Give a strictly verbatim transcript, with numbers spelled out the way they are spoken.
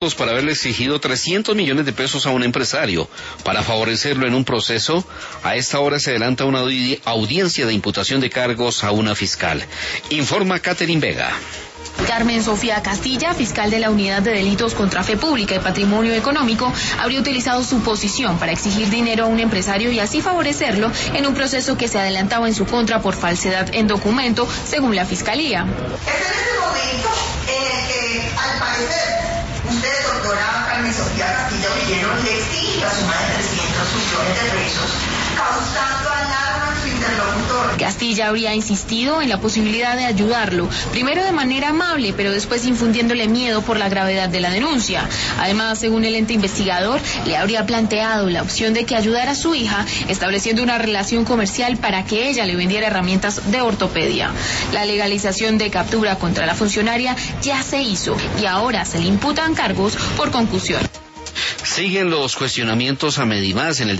para haberle exigido trescientos millones de pesos a un empresario para favorecerlo en un proceso. A esta hora se adelanta una audi- audiencia de imputación de cargos a una fiscal. Informa Catherine Vega. Carmen Sofía Castilla, fiscal de la Unidad de Delitos contra Fe Pública y Patrimonio Económico, habría utilizado su posición para exigir dinero a un empresario y así favorecerlo en un proceso que se adelantaba en su contra por falsedad en documento, según la Fiscalía. Es en este momento en el que, al parecer, usted, doctora Carmen Sofía Castilla Villero, le exige la suma de trescientos millones de pesos, causando alarma en su interlocutor. Castilla habría insistido en la posibilidad de ayudarlo, primero de manera amable, pero después infundiéndole miedo por la gravedad de la denuncia. Además, según el ente investigador, le habría planteado la opción de que ayudara a su hija, estableciendo una relación comercial para que ella le vendiera herramientas de ortopedia. La legalización de captura contra la funcionaria ya se hizo y ahora se le imputan cargos por concusión. Siguen los cuestionamientos a Medimás en el